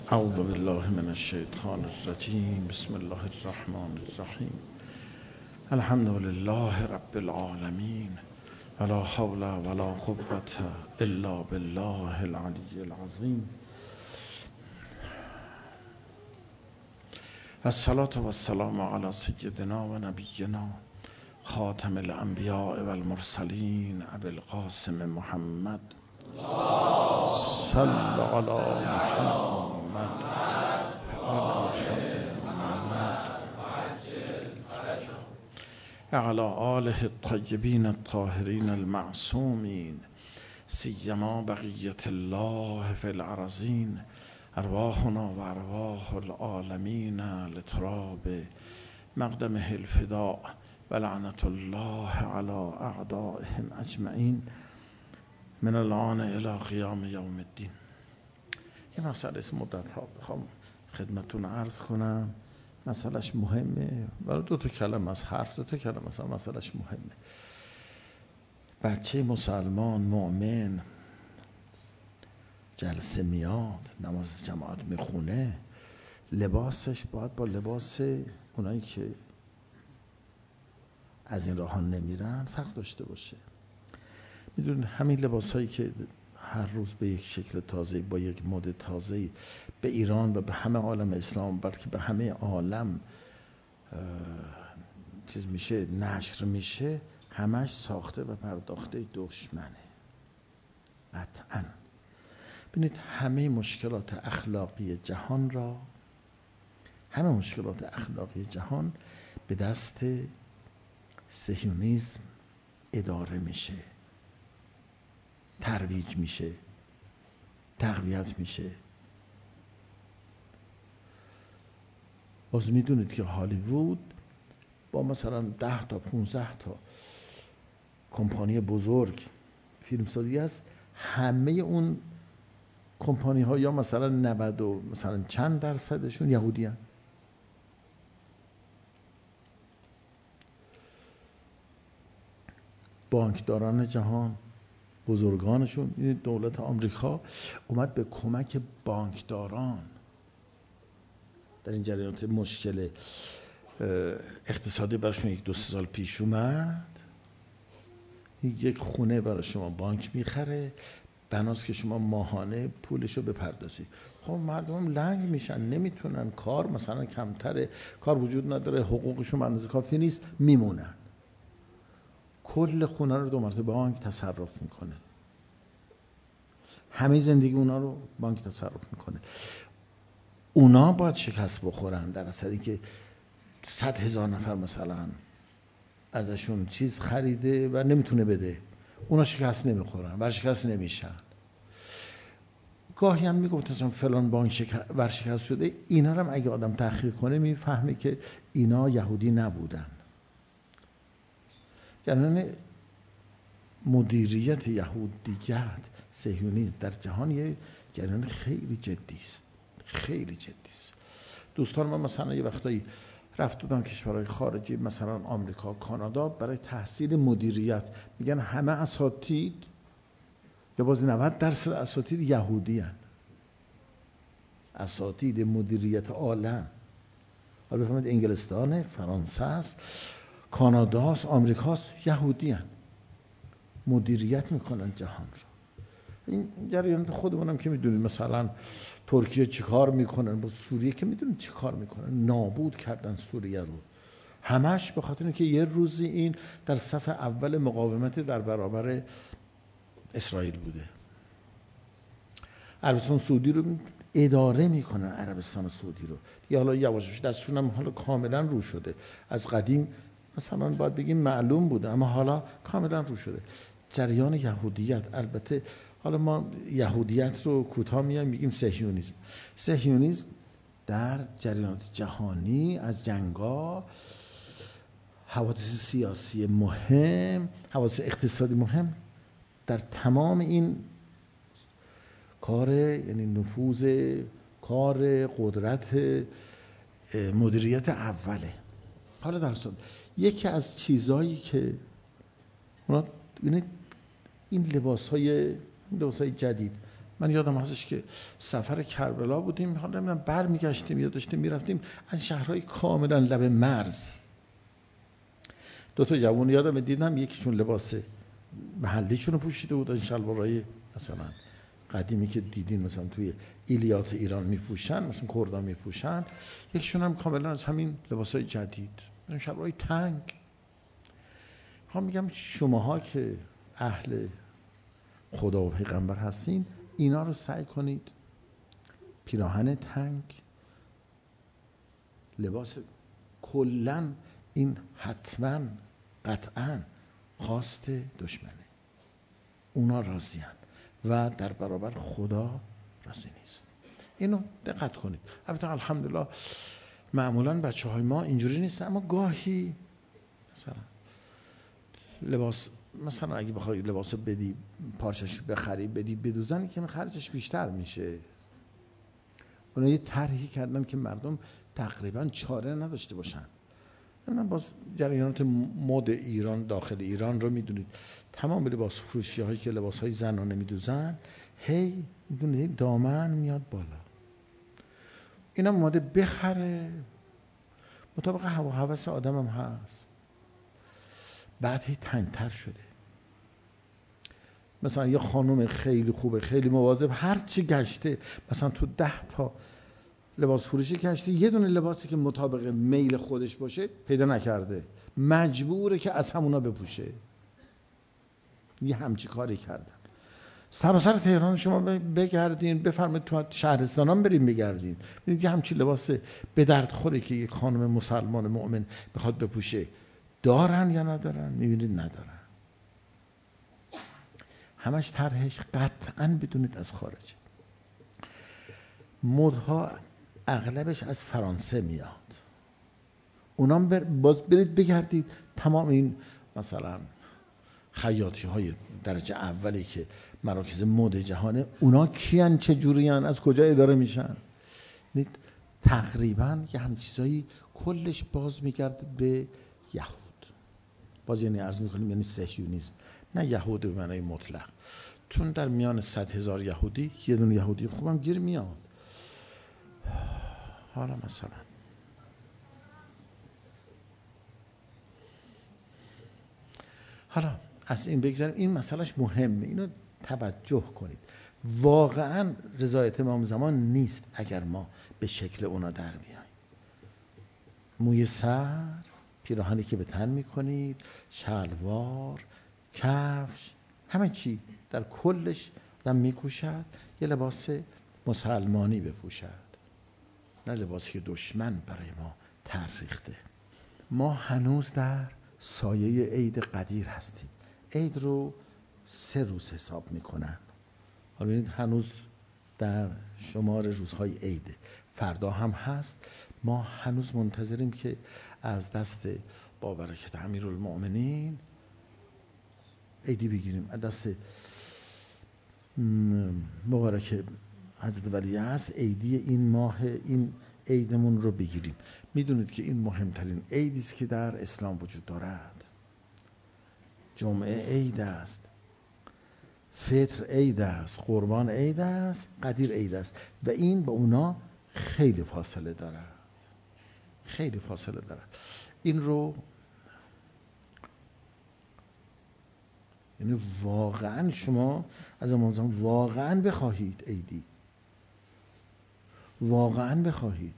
اعوذ بالله من الشیطان الرجیم. بسم الله الرحمن الرحیم. الحمد لله رب العالمین ولا حول ولا قوة الا بالله العلی العظیم. الصلاة والسلام علی سیدنا و نبینا خاتم الانبیاء والمرسلین ابی القاسم محمد صلی علی محمد وعلى آله الطیبین الطاهرین المعصومین سیما بقیة الله فی الارضین ارواحنا و ارواح العالمین لتراب مقدمه الفداء و لعنت الله علی اعدائهم اجمعین من الان الی قیام یوم الدین. یه مسئله است مدت ها بخوام خدمتون عرض کنم. مسئلهش مهمه، برای دو تا کلمه از حرف، دو تا کلمه مثلا مسئلهش مهمه. بچه مسلمان مؤمن جلسه میاد، نماز جماعت میخونه، لباسش باید با لباس اونایی که از این راه نمیرن فرق داشته باشه. میدونید همین لباس هایی که هر روز به یک شکل تازه با یک مد تازه به ایران و به همه عالم اسلام بلکه به همه عالم چیز میشه، نشر میشه، همش ساخته و پرداخته دشمنه. قطعاً ببینید همه مشکلات اخلاقی جهان به دست صهیونیسم اداره میشه، ترویج میشه، تقویت میشه. باز میدونید که هالیوود با مثلا 10 تا 15 تا کمپانی بزرگ فیلمسازی است، همه اون کمپانی ها یا مثلا 90 و مثلا چند درصدشون یهودی هستند. بانکداران جهان بزرگانشون، دولت آمریکا اومد به کمک بانکداران در این جریانات مشکل اقتصادی براشون 1-2 سال پیش اومد. یک خونه برای شما بانک میخره، بناست که شما ماهانه پولشو بپردازی. خب مردم لنگ میشن، نمیتونن، کار مثلا کمتره، کار وجود نداره، حقوقشون به اندازه کافی نیست، میمونن. کل خونه رو 2 مرتبه بانک تصرف میکنه، همه زندگی اونا رو بانک تصرف میکنه. اونا باید شکست بخورن در اصلی که 100,000 نفر مثلا ازشون چیز خریده و نمیتونه بده، اونا شکست نمیخورن، ورشکست نمیشن. گاهی هم میگفت مثلا فلان بانک ورشکست شده، اینا رو هم اگه آدم تحقیق کنه میفهمه که اینا یهودی نبودن. یعنی مدیریت یهودیت، صهیونیسم در جهان یه جریان خیلی جدی است، خیلی جدی است. دوستان من مثلا یه وقتایی رفت بودن کشورهای خارجی، مثلا آمریکا، کانادا، برای تحصیل مدیریت، میگن همه اساتید یا بازی 90% اساتید یهودی هستند. اساتید مدیریت عالم، حالا بفهمید انگلستان، فرانسه است، کاناداست، آمریکاست، یهودی هستند. مدیریت میکنن جهان رو. این جریانات خودمونم که میدونید، مثلا ترکیه چیکار میکنن با سوریه که میدونید چیکار میکنن، نابود کردن سوریه رو، همش به خاطر اینکه یه روزی این در صف اول مقاومت در برابر اسرائیل بوده. عربستان سعودی رو اداره میکنن، عربستان سعودی رو یا حالا یواشش دستشون هم حالا کاملا رو شده. از قدیم مثلا باید بگیم معلوم بوده، اما حالا کاملا رو شده. جریان یهودیت، البته حالا ما یهودیت رو کوتاه میگیم صهیونیسم. صهیونیسم در جریانات جهانی، از جنگا، حوادث سیاسی مهم، حوادث اقتصادی مهم، در تمام این کار، یعنی نفوذ، کار، قدرت، مدیریت اوله. حالا در صورت یکی از چیزایی که اونا ببینید، این لباس‌های جدید من یادم هستش که سفر کربلا بودیم، حالا نمیدونم برمیگشتیم یا داشتیم میرفتیم از شهرهای کاملا لب مرز. دو تا جوون یادم دیدم، یکیشون لباس محلیشون رو پوشیده بود، از شلوارهای مثلا قدیمی که دیدین مثلا توی ایلیات ایران میپوشن، مثلا کردان میپوشن. یکیشون هم کاملا از همین لباسای جدید، شلوارهای تنگ. میگم شماها که اهل خدا و پیغمبر هستین، اینا رو سعی کنید پیراهن تنگ، لباس کلن، این حتما قطعا خواست دشمنه. اونا راضی‌اند و در برابر خدا راضی نیست. اینو دقت کنید. البته الحمدلله معمولا بچه‌های ما اینجوری نیست، اما گاهی مثلا لباس، مثلا اگه بخوای لباس بدی پارچش بخری بدی بدوزن که خرجش بیشتر میشه. اونا یه طرحی کردن که مردم تقریبا چاره نداشته باشن. من باز جریانات مد ایران داخل ایران رو میدونید، تمام لباس فروشی هایی که لباس های زنانه میدوزن هی میدونید دامن میاد بالا. اینا اومده بخره، مطابق هوا هوس آدم هم هست، بعد هی تنگتر شده. مثلا یه خانم خیلی خوبه، خیلی مواظب، هر چی گشته مثلا تو 10 تا لباس فروشی گشته، یه دونه لباسی که مطابق میل خودش باشه پیدا نکرده، مجبوره که از همونا بپوشه. یه همچی کاری کردن. سراسر تهران شما بگردین، بفرمایید تو شهرستانام بریم بگردین، ببینید یه همچی لباس به درد خوره که یک خانم مسلمان مؤمن بخواد بپوشه دارن یا ندارن؟ میبینید ندارن. همش طرحش قطعاً بدونید از خارج. مدها اغلبش از فرانسه میاد. اونام باز برید بگردید، تمام این مثلا خیاطی های درجه اولی که مراکز مد جهانه، اونا کیان، چه جوریان، از کجا اداره میشن؟ تقریبا یه هم چیزایی کلش باز میگرده به یهود. باز یعنی عرض میکنیم یعنی صهیونیسم، نه یهود به معنای مطلق، چون در میان 100,000 یهودی یه دونه یهودی خوبم گیر میاد. حالا مثلا از این بگذاریم، این مسئلهش مهمه، اینو توجه کنید. واقعا رضایت امام زمان نیست اگر ما به شکل اونا در بیاییم. موی سر، پیراهنی که به تن میکنید، شلوار، کفش، همه چی در کلش آدم میکوشد یه لباس مسلمانی بپوشد، نه لباسی که دشمن برای ما طرح ریخته. ما هنوز در سایه عید قدیر هستیم. عید رو 3 روز حساب میکنن. حالا ببینید هنوز در شمار روزهای عیده، فردا هم هست. ما هنوز منتظریم که از دست با برکت امیرالمؤمنین عیدی بگیریم، از دست مبارک حضرت ولیعصر عیدی این ماه، این عیدمون رو بگیریم. میدونید که این مهمترین عیدی است که در اسلام وجود دارد. جمعه عید است، فطر عید است، قربان عید است، قدیر عید است و این با اونا خیلی فاصله دارد، خیلی فاصله دارد. این رو یعنی واقعا شما از امام زمان واقعا بخواهید عیدی، واقعا بخواهید.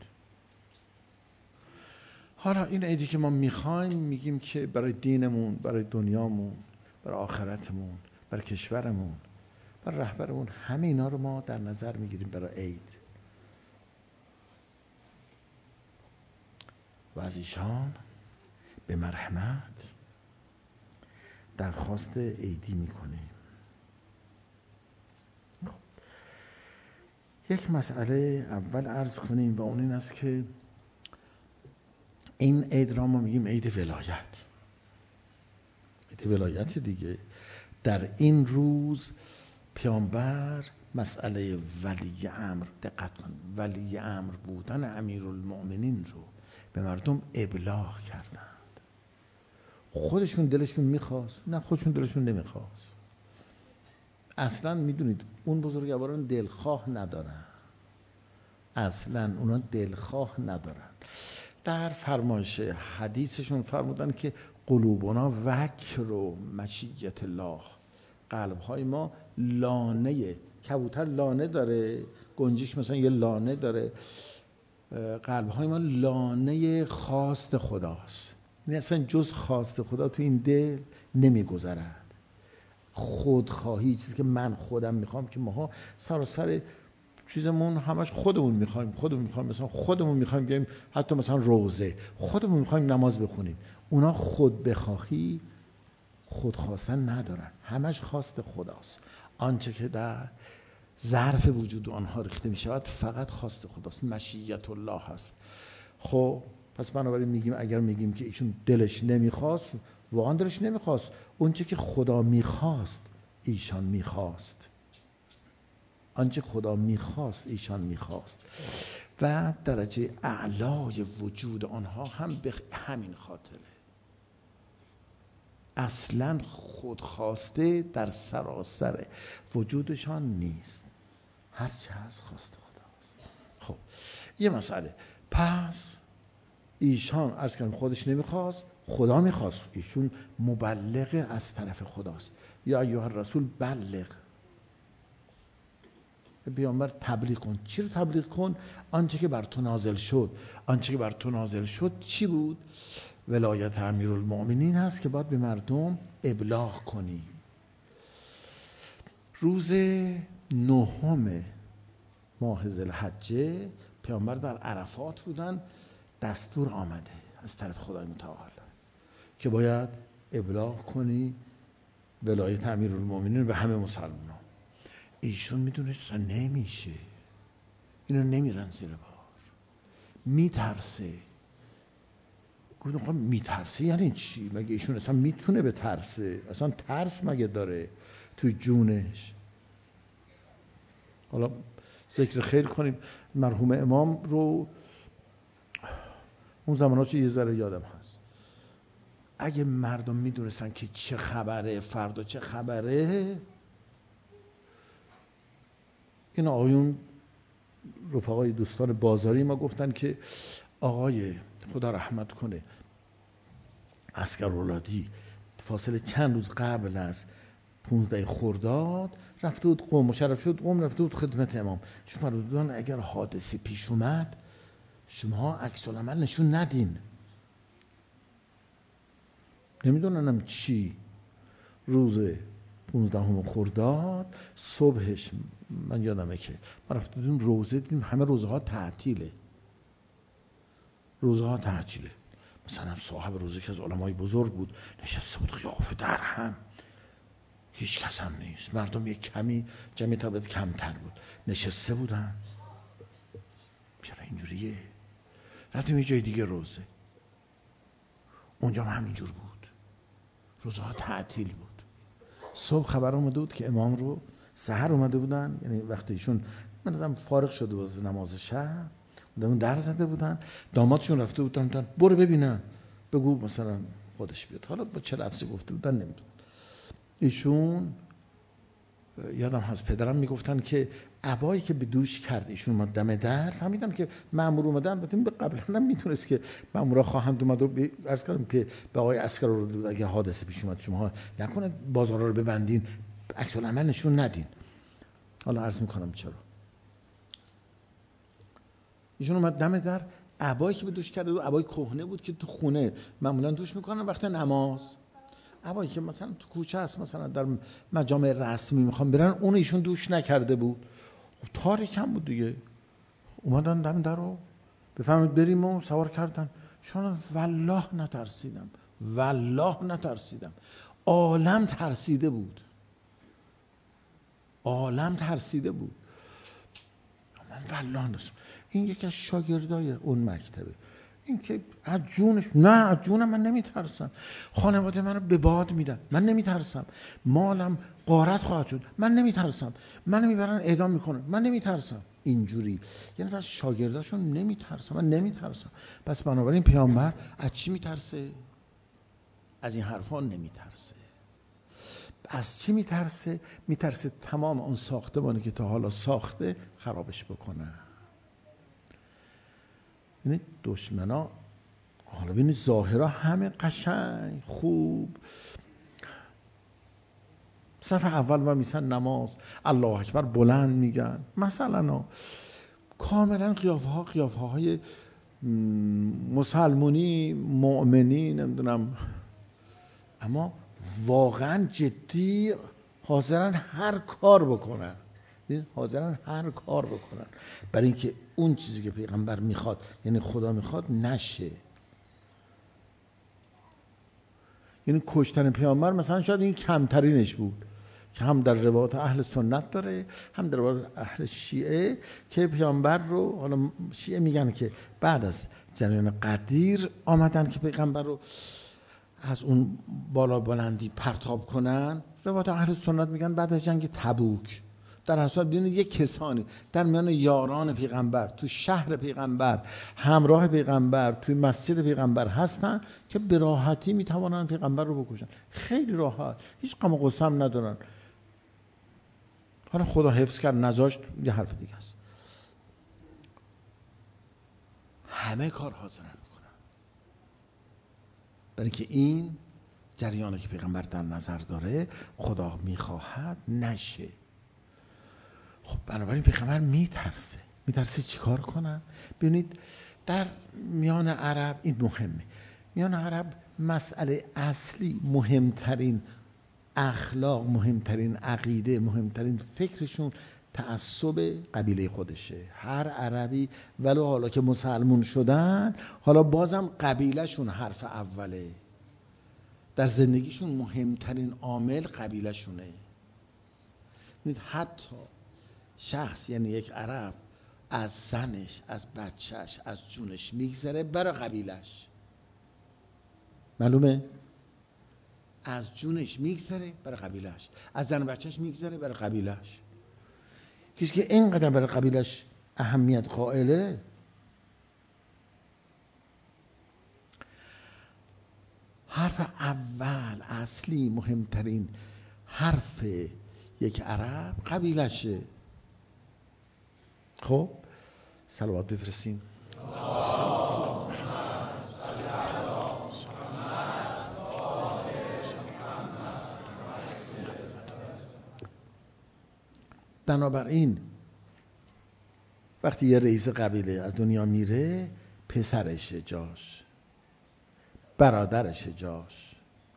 حالا این عیدی که ما میخوایم، میگیم که برای دینمون، برای دنیامون، برای آخرتمون، برای کشورمون، برای رهبرمون، همه اینا رو ما در نظر میگیریم برای عید و از ایشان به مرحمت درخواست عیدی میکنیم. یک مسئله اول عرض کنیم و اون این است که این عید را ما میگیم عید ولایت. عید ولایت دیگه. در این روز پیامبر مسئله ولی امر، دقت کن، ولی امر بودن امیرالمؤمنین رو به مردم ابلاغ کردند. خودشون دلشون میخواست؟ نه، خودشون دلشون نمیخواست. اصلا میدونید اون بزرگواران دلخواه ندارن، اصلا اونا دلخواه ندارن. در فرمایش حدیثشون فرمودن که قلوبنا وکر و مشیت الله، قلب‌های ما لانه، کبوتر لانه داره، گنجیش مثلا یه لانه داره، قلب‌های ما لانه خواست خداست. این اصلا جز خواست خدا تو این دل نمیگذرد. خودخواهی، چیزی که من خودم میخوام، که ماها سراسر چیزمون همش خودمون میخوایم، مثلا خودمون میخوایم بیایم حتی مثلا روزه، خودمون میخوایم نماز بخونیم. اونا خود بخواهی، خودخواستن ندارن، همش خواست خداست. آنچه که در ظرف وجود آنها ریخته میشود فقط خواست خداست، مشیت الله هست. خب پس بنابراین میگیم اگر میگیم که ایشون دلش نمیخواست، واقعا دلش نمیخواست، اونچه که خدا میخواست ایشان میخواست، آنچه خدا میخواست ایشان میخواست. و درجه اعلای وجود آنها هم به همین خاطره. اصلا خودخواسته در سراسر وجودشان نیست، هرچه هست خواست خداست. خب یه مسئله، پس ایشان از که خودش نمیخواست، خدا میخواست، ایشون مبلغ از طرف خداست. یا ایها الرسول بلغ، پیامبر تبلیغ کن. چی رو تبلیغ کن؟ آنچه که بر تو نازل شد. آنچه که بر تو نازل شد چی بود؟ ولایت امیرالمؤمنین هست که باید به مردم ابلاغ کنی. روز 9 ماه ذوالحجه پیامبر در عرفات بودن، دستور آمده از طرف خدای متعال که باید ابلاغ کنی ولایت امیرالمؤمنین به همه مسلمانان. ایشون میدونست نمیشه، اینا نمیرن زیر بار، میترسه. گفتم میترسه یعنی چی؟ مگه ایشون اصلا میتونه به ترسه؟ اصلا ترس مگه داره توی جونش؟ حالا ذکر خیر کنیم مرحوم امام رو، اون زماناش یه ذره یادم هست. اگه مردم میدونستن که چه خبره، فردا چه خبره، این آقایون رفقای دوستان بازاری ما گفتن که آقای خدا رحمت کنه عسکرولادی فاصله چند روز قبل از 15 خرداد رفته بود قم، مشرف شد قم، رفته بود خدمت امام. شما فرمودن اگر حادثه پیش اومد شما عکس العمل نشون ندین. نمیدونم چی. روز 15 خرداد صبحش من یادمه که ما رفته بودیم روزه، دیدیم همه روزه ها تعطیله. روزه ها تعطیله. مثلا صاحب روزه که از علمای بزرگ بود نشسته بود قیافه در هم، هیچ کس هم نیست. مردم یک کمی جمعی طبعت کمتر بود نشسته بودن. چرا اینجوریه؟ رفتیم یه جای دیگه روزه، اونجا هم همینجور بود، روزه ها تعطیل بود. صبح خبر اومده بود که امام رو سحر اومده بودن، یعنی وقتی ایشون من فارغ شده بود از نماز شب، اون در زده بودن، دامادشون رفته بودن برو ببینن بگو مثلا خودش بیاد. حالا با چه لفظی گفته بودن نمیدونم. ایشون یادم هست پدرم میگفتن که عبایی که به دوش کرد ایشون اومد دم در، فهمیدن که مأمور اومدن. البته قبلا هم میتونست که مأمورا خواهند اومد و عرض کردم که به آقای عسکر رو اگه حادثه پیش اومد شما نکنه بازارا رو ببندین، عکس العمل نشون ندین. حالا عرض میکنم چرا. ایشون اومد دم در، عبایی که به دوش کرده بود عبای کهنه بود که تو خونه معمولا دوش میکنن وقت نماز. عبایی که مثلا تو کوچه است، مثلا در مجامع رسمی میخوام برن، اون ایشون دوش نکرده بود. خب تاریک هم بود دیگه. اومدن دم در رو بفرمایید بریم و سوار کردن. چون والله نترسیدم، والله نترسیدم. عالم ترسیده بود، عالم ترسیده بود. من والله نترسیدم. این یکی از شاگردای اون مکتبه. این که از جونش، نه از جونم من نمیترسم، خانواده منو به باد میدن من نمیترسم، مالم غارت خواهد شد من نمیترسم، منو میبرن اعدام میکنن من نمیترسم. اینجوری یعنی از شاگرداشون نمیترسم، من نمیترسم. پس بنابراین پیامبر از چی میترسه؟ از این حرفا نمیترسه. از چی میترسه؟ میترسه تمام اون ساختمانی که تا حالا ساخته خرابش بکنه. یعنی دشمنا حالا ببینید ظاهرا همه قشنگ خوب، صف اول و میسن نماز الله اکبر بلند میگن مثلا، کاملا قیافه های مسلمونی مؤمنی نمیدونم، اما واقعا جدی حاضرن هر کار بکنن، برای اینکه اون چیزی که پیغمبر میخواد یعنی خدا میخواد نشه. یعنی کشتن پیامبر مثلا شاید این کمترینش بود که هم در روایات اهل سنت داره هم در روایات اهل شیعه که پیامبر رو، حالا شیعه میگن که بعد از جریان قدیر آمدن که پیغمبر رو از اون بالا بلندی پرتاب کنن. روایات اهل سنت میگن بعد از جنگ تبوک در اصل دین یک کسانی در میان یاران پیغمبر تو شهر پیغمبر همراه پیغمبر توی مسجد پیغمبر هستن که به راحتی میتوانن پیغمبر رو بکشن، خیلی راحت، هیچ غم و غصه هم ندارن. حالا خدا حفظ کرد نذاشت یه حرف دیگه است. همه کار حاضرن میکنن برای اینکه این جریانی که پیغمبر در نظر داره خدا میخواهد نشه. خب بنابراین پیغمبر میترسه چیکار کنن؟ ببینید در میان عرب این مهمه، میان عرب مسئله اصلی، مهمترین اخلاق، مهمترین عقیده، مهمترین فکرشون تعصب قبیله خودشه. هر عربی ولو حالا که مسلمون شدن حالا بازم قبیلهشون حرف اوله، در زندگیشون مهمترین عامل قبیلهشونه. حتی شخص یعنی یک عرب از زنش، از بچهش، از جونش میگذره برای قبیلش، معلومه؟ از جونش میگذره برای قبیلش، از زن بچهش میگذره برای قبیلش. کسی که اینقدر برای قبیلش اهمیت قائله، حرف اول اصلی مهمترین حرف یک عرب قبیلشه. خب صلوات بفرستیم. بنابراین وقتی یه رئیس قبیله از دنیا میره، پسرشه جاش، برادرشه جاش،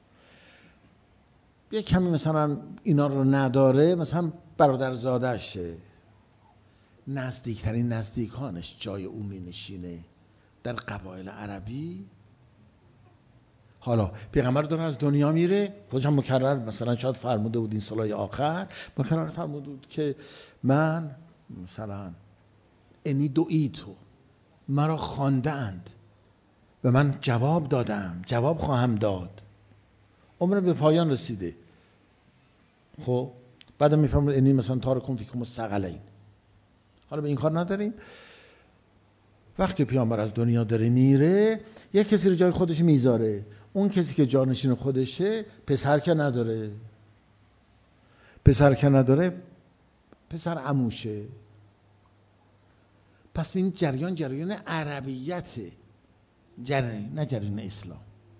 یه کمی مثلا اینا رو نداره، مثلا برادرزادشه، نزدیکترین نزدیکانش جای او می نشینه در قبایل عربی. حالا پیغمبر داره از دنیا میره، خودش هم مکرر مثلا شاید فرموده بود این سالهای آخر، مکرر فرموده بود که من مثلا انی دعیتو، مرا خواندند و من جواب دادم، جواب خواهم داد، عمر به پایان رسیده. خب بعد میفهمید انی مثلا تارکم فیکم الثقلین. حالا به این کار نداریم. وقتی پیامبر از دنیا داره میره، یک کسی رو جای خودش میذاره، اون کسی که جانشین خودشه پسر که نداره، پسر عموشه. پس این جریان عربیته، نه جریان اسلام.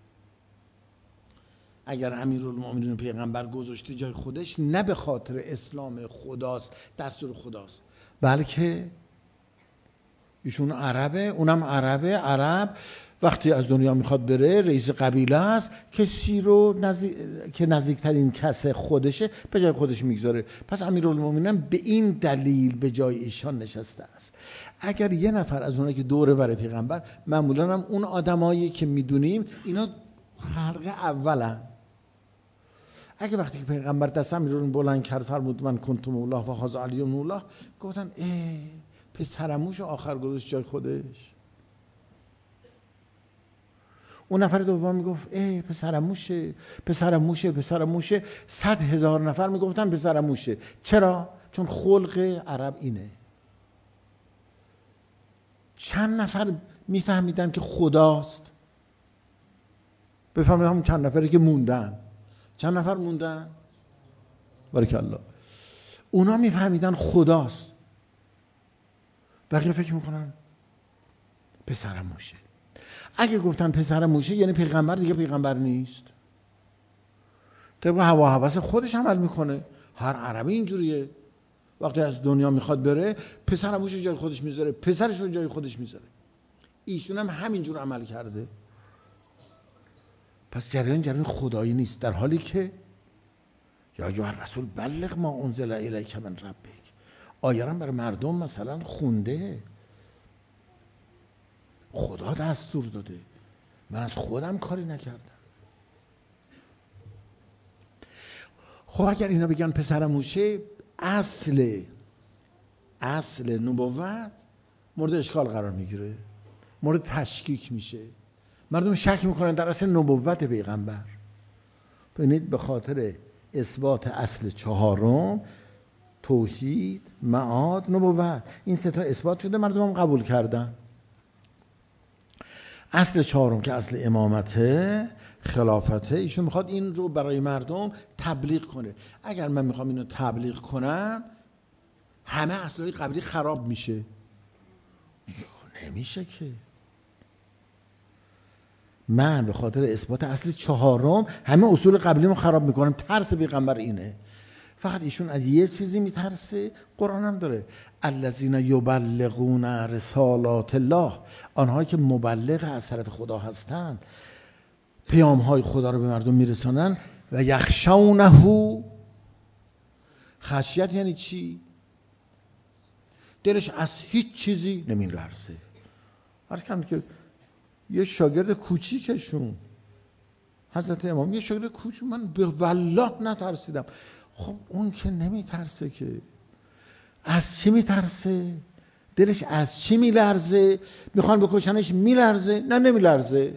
اگر امیرالمومنین پیغمبر گذاشته جای خودش، نه به خاطر اسلام خداست، دستور خداست، بلکه ایشون عربه، اونم عربه. عرب وقتی از دنیا میخواد بره، رئیس قبیله است، کسی رو که نزدیکترین کس خودشه به جای خودش میگذاره. پس امیرالمومنین به این دلیل به جای ایشان نشسته است. اگر یه نفر از اونایی که دوره بر پیغمبر، معمولا هم اون آدمایی که میدونیم اینا حلقه اولن، اگه وقتی که پیغمبر دست امیرالمومنین بلند کرد فرمود من کنت مولا و هذا علی مولا، گفتن پسرموش آخر گذاشت جای خودش. اون نفر دوم میگفت پسرموشه. 100,000 نفر میگفتن پسرموشه. چرا؟ چون خلق عرب اینه. چند نفر میفهمیدن که خداست؟ بفهمید همون چند نفری که موندن. چند نفر موندن؟ بارکالله. اونا میفهمیدن خداست، بقیه فکر میکنن پسر موشه. اگه گفتن پسر موشه یعنی پیغمبر دیگه پیغمبر نیست، طبق هوا هوس خودش عمل میکنه. هر عربی اینجوریه، وقتی از دنیا میخواد بره پسر موشه جای خودش میذاره، پسرش رو جای خودش میذاره. ایشون هم همینجور عمل کرده. پس جریان خدایی نیست، در حالی که یا ایها الرسول بلغ ما انزل الیک من ربک، آیه را برای مردم مثلا خونده، خدا دستور داده، من از خودم کاری نکردم. خب اگر اینا بگن پسر موشه، اصل نبوت مورد اشکال قرار میگیره، مورد تشکیک میشه، مردم شک میکنن در اصل نبوت پیغمبر. ببینید به خاطر اثبات اصل چهارم، توحید، معاد، نبوت، این سه تا اثبات شده، مردم هم قبول کردن. اصل چهارم که اصل امامته، خلافته، ایشون میخواد این رو برای مردم تبلیغ کنه. اگر من میخوام اینو تبلیغ کنم همه اصلای قبلی خراب میشه. نمیشه که. من به خاطر اثبات اصل چهارم همه اصول قبلیمو خراب میکنم. ترس پیغمبر اینه. فقط ایشون از یه چیزی میترسه، قرآن هم داره، الذین یبلغون رسالات الله، آنهایی که مبلغ از طرف خدا هستند، پیام‌های خدا رو به مردم میرسانن. و یخشونه، خشیت یعنی چی؟ دلش از هیچ چیزی نمیلرزه. عرض کردم که یه شاگرد کوچیکشون حضرت امام، یه شاگرد کوچیک، من به والله نترسیدم. خب اون که نمیترسه که. از چی میترسه؟ دلش از چی میلرزه؟ میخوان بکشنش میلرزه؟ نه نمیلرزه.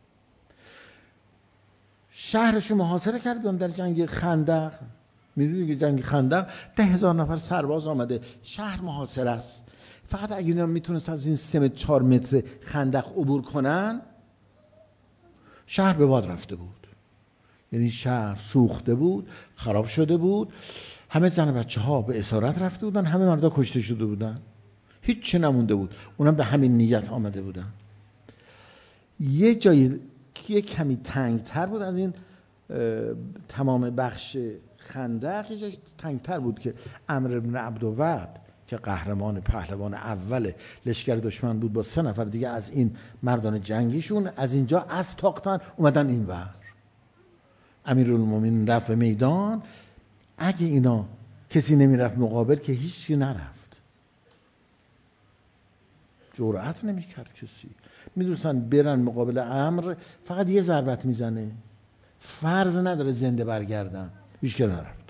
شهرشو محاصره کردن در جنگ خندق. میدونی که جنگ خندق 10,000 نفر سرباز آمده، شهر محاصره است. فقط اگه اینا میتونست از این 3-4 متر خندق عبور کنن، شهر به باد رفته بود. یعنی شهر سوخته بود، خراب شده بود، همه زن و بچه ها به اسارت رفته بودن، همه مردا کشته شده بودن، هیچ چی نمونده بود. اونم به همین نیت آمده بودن. یه جایی که کمی تنگتر بود از این تمام بخش خندق، یه جایی تنگتر بود که عمرو بن عبدود که قهرمان پهلوان اول لشکر دشمن بود با 3 نفر دیگه از این مردان جنگیشون، از اینجا اسب تاختن اومدن اینور. امیرالمومنین رفت به میدان. اگه اینا کسی نمیرفت مقابل که هیچی نرفت، جرأت نمیکرد کسی. میدونستن برن مقابل امر فقط یه ضربت میزنه، فرض نداره زنده برگردن. هیچ نرفت.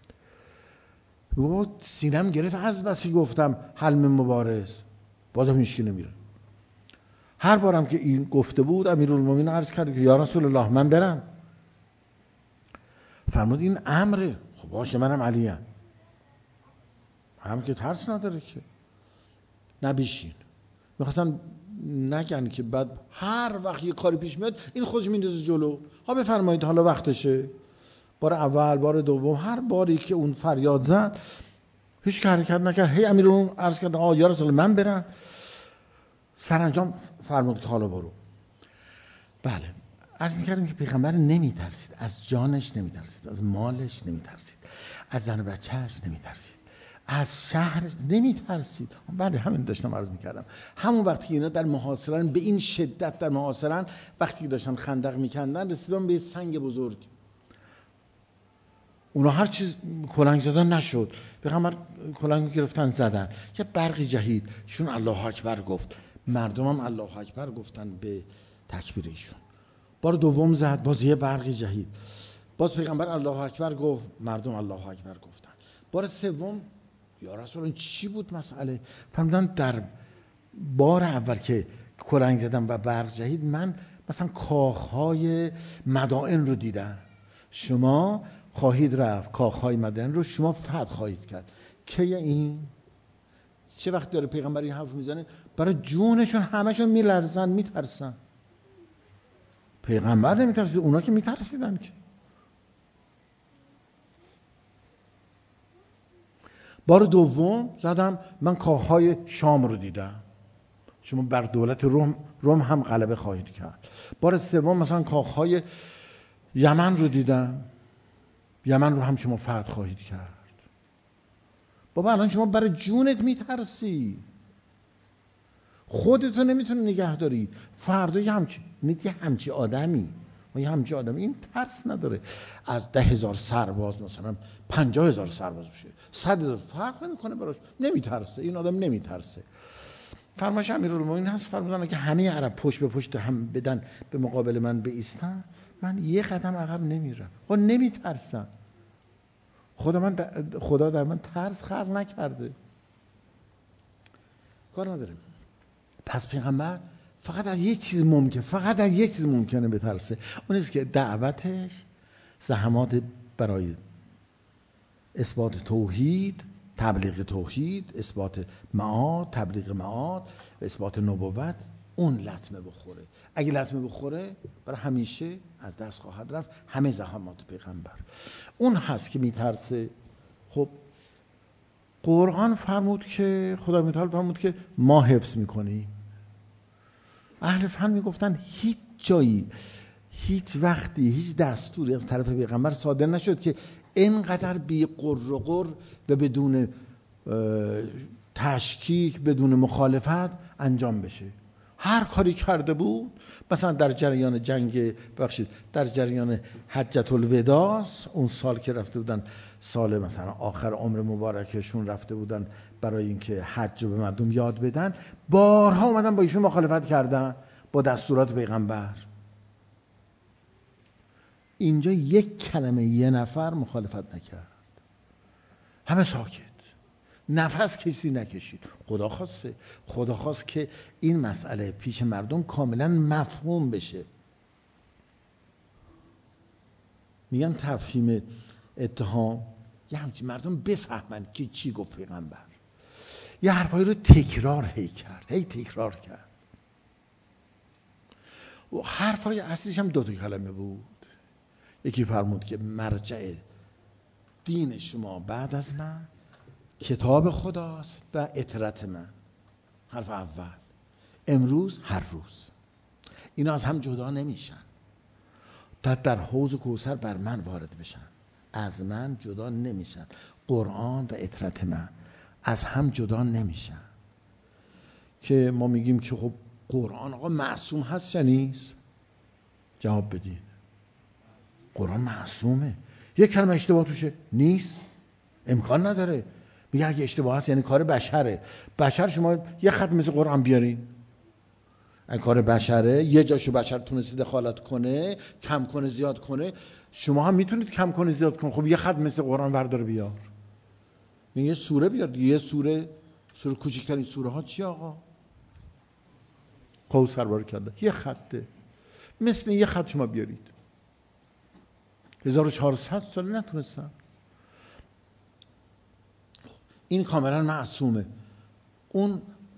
گفت سینم گرفت از بسی گفتم حلم مبارز، بازم هیچ نمیره. هر بارم که این گفته بود امیرالمومنین عرض کرد که یا رسول الله من برم. فرمود این امره. خب باشه منم علیم. هم که ترس نداره که. نبیشین. میخواستن نگن که بعد هر وقت یه کاری پیش میاد این خودش میندازه جلو. ها بفرمایید حالا وقتشه. بار اول، بار دوم، هر باری که اون فریاد زد هیچ که حرکت نکرد. هی امیرالمومنین عرض کرد آقا یا رسول من برم. سرانجام فرمود که حالا برو. بله عرض میکردیم که پیغمبر نمیترسید، از جانش نمیترسید، از مالش نمیترسید، از زن و بچهش نمیترسید، از شهر نمیترسید. بله همین داشتم عرض میکردم. همون وقتی که اینا در محاصرن، به این شدت در محاصرن، وقتی که داشتن خندق میکندن رسیدن به سنگ بزرگ. اونا هر چیز کلنگ زدن نشد. پیغمبر کلنگ گرفتن زدن. یه برقی جهید. شون الله اکبر گفت. مردم هم الله اکبر گفتن به تکبیر ایشون. بار دوم زد، باز یه برقی جهید. باز پیغمبر الله اکبر گفت، مردم الله اکبر گفتن. بار سوم یا رسول الله چی بود مسئله؟ فرمودن در بار اول که کلنگ زدم و برق جهید، من مثلا کاخهای مدائن رو دیدم. شما خواهید رفت کاخهای مدائن رو شما فتح خواهید کرد. که این چه وقت داره پیغمبر این حرف میزنه؟ برای جونشون همشون میلرزن، میترسن. پیغمبر نمیترسید، اونا که میترسیدن که. بار دوم زدم من کاخهای شام رو دیدم، شما بر دولت روم هم غلبه خواهید کرد. بار سوم مثلا کاخهای یمن رو دیدم، یمن رو هم شما فتح خواهید کرد. بابا الان شما برای جونت میترسی، خودتو نمیتونی نگه داری. فردا یه همچی آدمی این ترس نداره از 10,000 سرباز مثلا 50,000 سرباز بشه، 100,000 فرق نمیکنه براش، نمیترسه این آدم، نمیترسه. فرمایش امیرالمومنین هست فرمودن که همه عرب پشت به پشت هم بدن به مقابل من بایستن، من یه قدم عقب نمیرم. خب نمیترسم، خدا در من ترس خلق نکرده، کار نداره. پس پیغمبر فقط از یک چیز ممکنه بترسه، اون است که دعوتش، زحمات برای اثبات توحید، تبلیغ توحید، اثبات معاد، تبلیغ معاد، اثبات نبوت، اون لطمه بخوره. اگه لطمه بخوره برای همیشه از دست خواهد رفت همه زحمات پیغمبر. اون هست که میترسه. خب قرآن فرمود که خدا متعال فرمود که ما حفظ میکنیم. اهل فن میگفتن هیچ جایی، هیچ وقتی، هیچ دستوری از طرف پیغمبر صادر نشد که اینقدر بی قر و قر و بدون تشکیک، بدون مخالفت انجام بشه. هر کاری کرده بود، مثلا در جریان در جریان حجة الوداع، اون سال که رفته بودن، سال مثلا آخر عمر مبارکشون رفته بودن برای اینکه حج رو به مردم یاد بدن، بارها اومدن با ایشون مخالفت کردن با دستورات پیغمبر. اینجا یک کلمه یه نفر مخالفت نکرد، همه ساکت، نفس کسی نکشید. خدا خواست که این مسئله پیش مردم کاملا مفهوم بشه. میگن تفهیم اتهام، یه همچین مردم بفهمن که چی گفت پیغمبر. یه حرفایی رو تکرار کرد. و حرفای اصلیش هم 2 کلمه بود. یکی فرمود که مرجع دین شما بعد از من کتاب خداست و اطرت من. حرف اول. امروز هر روز اینا از هم جدا نمیشن تا در حوض کوثر بر من وارد بشن، از من جدا نمیشن. قرآن و اطرت من از هم جدا نمیشن. که ما میگیم که خب قرآن آقا معصوم هست یا نیست؟ جواب بدین. قرآن معصومه. یک کلمه اشتباه توشه نیست، امکان نداره. میگه اگه اشتباه هست یعنی کار بشره. بشر شما یه خط مثل قرآن بیارین، اگه کار بشره یه جاشو بشر تونسته دخالت کنه، کم کنه زیاد کنه، شما هم میتونید کم کنه زیاد کنه. خب یه خط مثل قرآن بردار بیار. میگه یه سوره بیار، یه سوره کوچکترین سوره ها چی آقا؟ کوثر بار کرده یه خطه، مثل یه خط شما بیارید. 1400 سال نتونستن. این کاملا معصومه. اون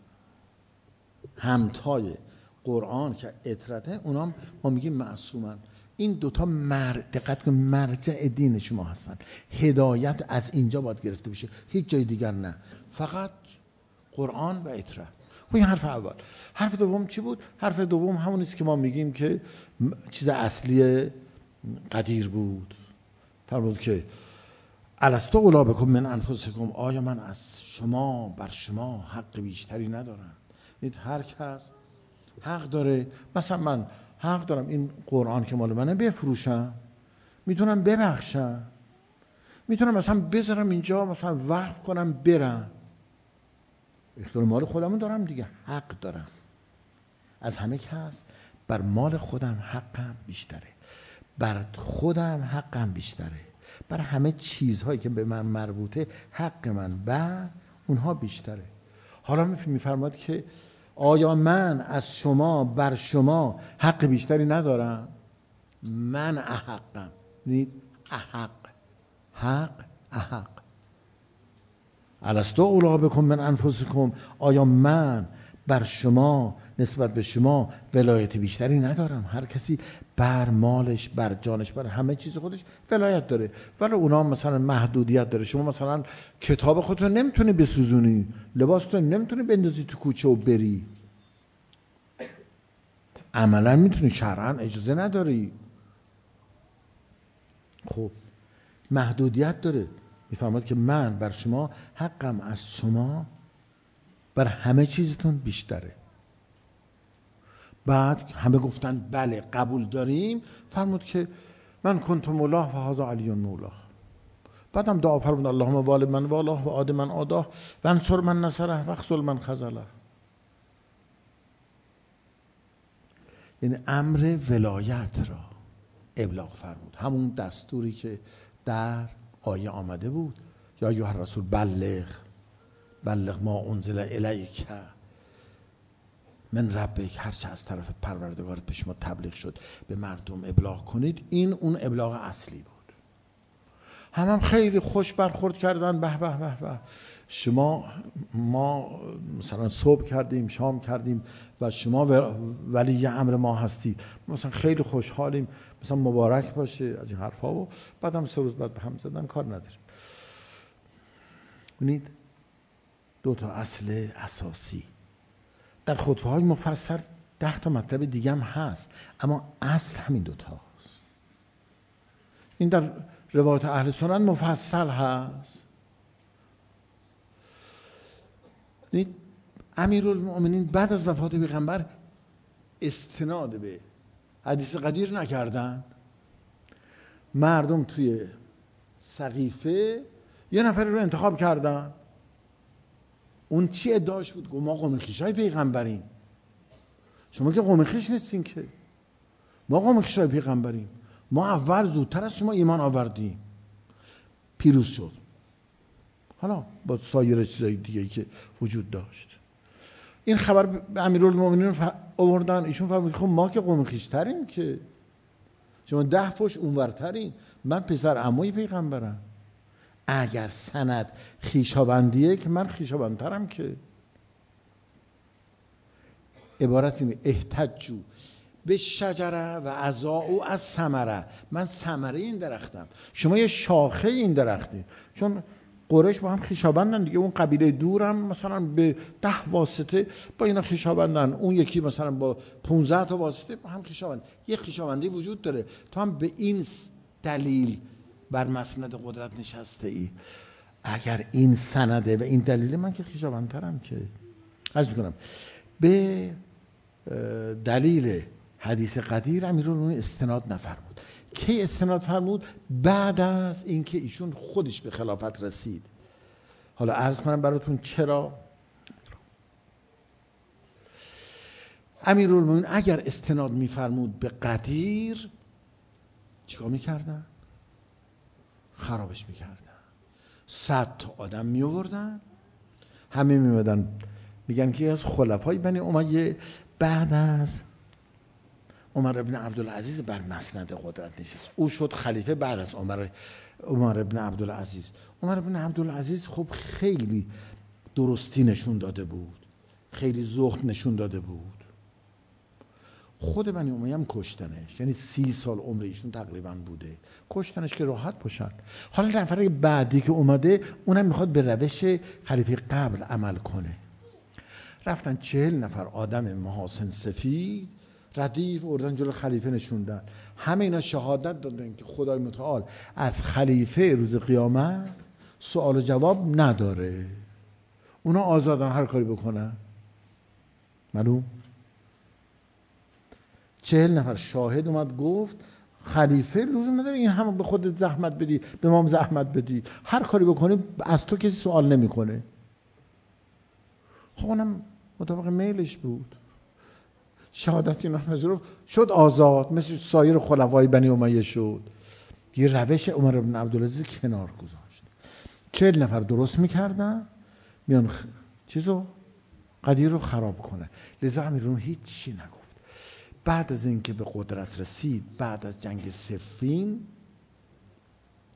همتای قرآن که اطرته، اونام ما میگیم معصومن. این دوتا دقت کن، مرجع دین شما هستن. هدایت از اینجا باید گرفته بشه، هیچ جای دیگر نه، فقط قرآن و اطرت. این حرف اول. حرف دوم چی بود؟ حرف دوم همونیست که ما میگیم که چیز اصلی قدیر بود. فرمود که الستو اولی بکم من انفسکم، آیا من از شما بر شما حق بیشتری ندارم؟ هر کس حق داره. مثلا من حق دارم این قرآن که مال منه بفروشم، میتونم ببخشم، میتونم مثلا بذارم اینجا، مثلا وقف کنم برم، اختیار مال خودمون دارم دیگه، حق دارم. از همه کس بر مال خودم حقم بیشتره، بر خودم حقم بیشتره، بر همه چیزهایی که به من مربوطه حق من بر اونها بیشتره. حالا میفرماد که آیا من از شما بر شما حق بیشتری ندارم؟ من احقم. احق. الستو اولی بکم من انفسکم، آیا من بر شما نسبت به شما ولایت بیشتری ندارم. هر کسی بر مالش، بر جانش، بر همه چیز خودش ولایت داره، ولی اونا مثلا محدودیت داره. شما مثلا کتاب خودتو نمیتونی بسوزونی، لباستو نمیتونی بندازی تو کوچه و بری. عملا میتونی، شرعا اجازه نداری. خب محدودیت داره. میفهمد که من بر شما حقم از شما بر همه چیزتون بیشتره. بعد همه گفتن بله قبول داریم. فرمود که من کنت مولاه و هذا علی مولاه. بعدم دعا فرمود اللهم وال من والاه و عاد من عاداه و انصر من نصره و اخذل من خذله. یعنی امر ولایت را ابلاغ فرمود، همون دستوری که در آیه آمده بود یا ایها الرسول بلغ ما انزل الیک من ربک، هرچه از طرف پروردگارت به شما تبلیغ شد به مردم ابلاغ کنید. این اون ابلاغ اصلی بود. هم خیلی خوش برخورد کردن. به به به به، ما مثلا صبح کردیم، شام کردیم و شما ولی امر ما هستید، مثلا خیلی خوشحالیم، مثلا مبارک باشه، از این حرفا. و بعدم 3 روز بعد به هم زدن، کار نداریم. ببینید 2 تا اصل اساسی در خطبه های مفصل، 10 تا مطلب دیگه هم هست، اما اصل همین 2 تاست. این در روایت اهل سنت مفصل هست. امیرالمؤمنین بعد از وفات پیغمبر استناد به حدیث قدیر نکردن. مردم توی سقیفه یه نفر رو انتخاب کردن. اون چی ادعاش بود؟ گفت ما قوم خویشای پیغمبریم. شما که قوم خویش نیستین که، ما قوم خویشای پیغمبریم. ما اول زودتر از شما ایمان آوردیم. پیروز شد. حالا با سایر چیزای دیگه‌ای که وجود داشت. این خبر به امیرالمومنین آوردن. ایشون فرمود خب ما که قوم خویش‌تریم که، شما 10 پشت اونورترین، من پسر عموی پیغمبرم. اگر سند خویشاوندیه که من خویشاوندترم که. عبارت اینه احتجوا به شجره و عزاء از ثمره. من ثمره این درختم، شما یه شاخه این درختی. چون قریش با هم خویشاوندن دیگه. اون قبیله دورم مثلا به 10 واسطه با اینا خویشاوندن، اون یکی مثلا با 15 تا واسطه با هم خویشاوند. یه خویشاوندی وجود داره. تو هم به این دلیل بر مسند قدرت نشسته ای. اگر این سنده و این دلیل، من که خویشاوندترم که. عرض می‌کنم به دلیل حدیث قدیر امیرالمومنین استناد نفرمود. کی استناد فرمود؟ بعد از اینکه ایشون خودش به خلافت رسید. حالا عرض کنم براتون چرا. امیرالمومنین اگر استناد میفرمود به قدیر، چیکار میکردن؟ خرابش میکردن. 100 تا آدم میآوردن، همه میمدن میگن که از خلفای بنی امیه بعد از عمر ابن عبدالعزیز بر مسند قدرت نشست. او شد خلیفه بعد از عمر ابن عبدالعزیز. عمر ابن عبدالعزیز خب خیلی درستی نشون داده بود، خیلی زهد نشون داده بود. خود بنی امیه هم کشتنش، یعنی 30 سال عمر ایشون تقریبا بوده. کشتنش که راحت باشن. حالا نفر بعدی که اومده اونم میخواد به روش خلیفه قبل عمل کنه. رفتن 40 نفر آدم محاسن سفید ردیف اردن جلو خلیفه نشوندن. همه اینا شهادت دادن که خدای متعال از خلیفه روز قیامت سوال و جواب نداره. اونا آزادن هر کاری بکنن. معلوم؟ 40 نفر شاهد اومد گفت خلیفه لزوم نداره این همه به خودت زحمت بدی، به ما زحمت بدی، هر کاری بکنی از تو کسی سوال نمیکنه. خب اونم مطابق میلش بود. شهادت اینا پذیرفت، شد آزاد، مثل سایر خلفای بنی امیه شد. یه روش عمر بن عبدالعزیز کنار گذاشت. 40 نفر درست میکردن میان چیزو قدیر رو خراب کنه. لذا امیرالمومنین هیچ چی نگفت. بعد از اینکه به قدرت رسید، بعد از جنگ صفین